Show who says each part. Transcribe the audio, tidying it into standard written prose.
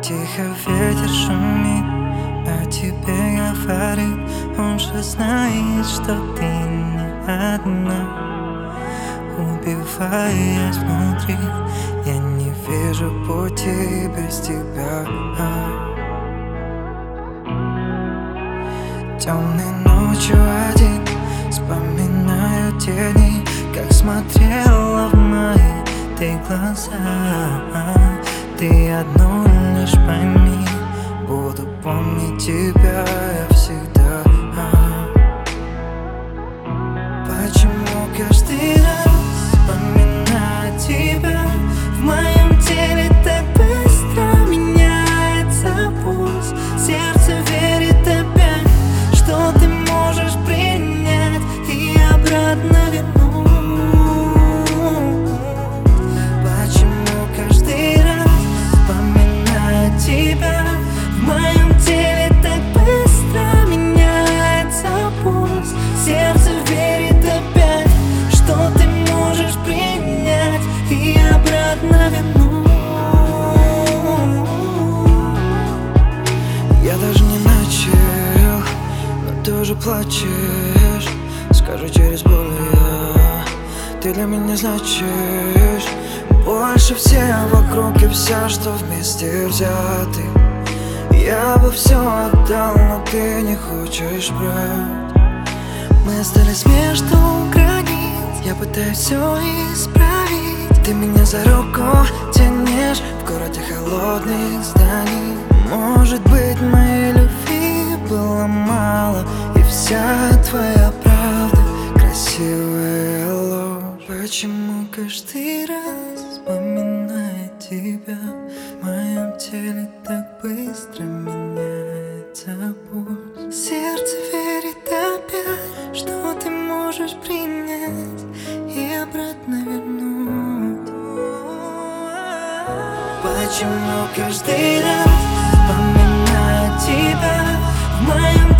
Speaker 1: Тихо ветер шумит, о тебе говорит. Он же знает, что ты не одна. Убиваясь внутри, я не вижу пути без тебя. Темной ночью один вспоминаю те дни, как смотрела в мои ты глаза. Ты одно лишь пойми, буду помнить тебя я всегда. Почему каждый раз вспоминаю тебя, в моем теле так быстро меняется пульс. Сердце верит опять, что ты можешь принять и обратно вернуть. Почему каждый раз вспоминаю тебя, в моем теле так быстро меняется пульс. Сердце верит опять, что ты можешь принять и обратно вернуть. Я даже не начал, но ты уже плачешь. Скажу через боль я, ты для меня значишь больше всех вокруг и вся, что вместе взяты. Я бы все отдал, но ты не хочешь брать. Мы остались между границ, я пытаюсь все исправить. Ты меня за руку тянешь в городе холодных зданий. Может быть, моей любви было мало, и вся твоя правда красивая ложь. Почему каждый раз вспоминая тебя, в моем теле так быстро меняется пульс. Сердце верит опять, что ты можешь принять и обратно вернуть. Почему каждый раз вспоминая тебя, в моем